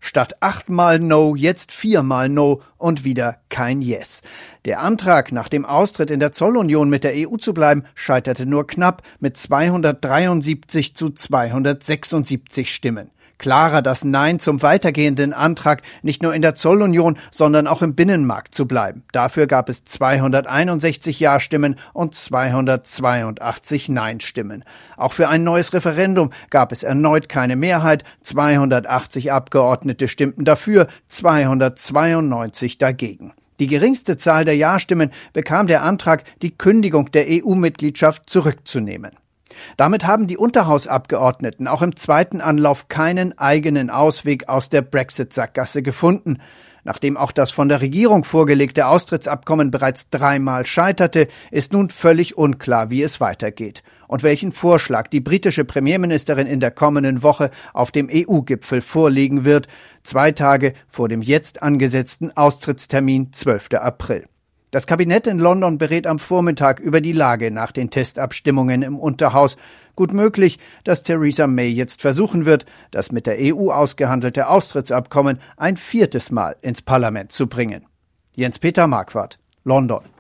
Statt 8-mal No, jetzt 4-mal No und wieder kein Yes. Der Antrag, nach dem Austritt in der Zollunion mit der EU zu bleiben, scheiterte nur knapp mit 273 zu 276 Stimmen. Klarer das Nein zum weitergehenden Antrag, nicht nur in der Zollunion, sondern auch im Binnenmarkt zu bleiben. Dafür gab es 261 Ja-Stimmen und 282 Nein-Stimmen. Auch für ein neues Referendum gab es erneut keine Mehrheit. 280 Abgeordnete stimmten dafür, 292 dagegen. Die geringste Zahl der Ja-Stimmen bekam der Antrag, die Kündigung der EU-Mitgliedschaft zurückzunehmen. Damit haben die Unterhausabgeordneten auch im zweiten Anlauf keinen eigenen Ausweg aus der Brexit-Sackgasse gefunden. Nachdem auch das von der Regierung vorgelegte Austrittsabkommen bereits 3-mal scheiterte, ist nun völlig unklar, wie es weitergeht und welchen Vorschlag die britische Premierministerin in der kommenden Woche auf dem EU-Gipfel vorlegen wird, 2 Tage vor dem jetzt angesetzten Austrittstermin 12. April. Das Kabinett in London berät am Vormittag über die Lage nach den Testabstimmungen im Unterhaus. Gut möglich, dass Theresa May jetzt versuchen wird, das mit der EU ausgehandelte Austrittsabkommen ein 4. Mal ins Parlament zu bringen. Jens-Peter Marquardt, London.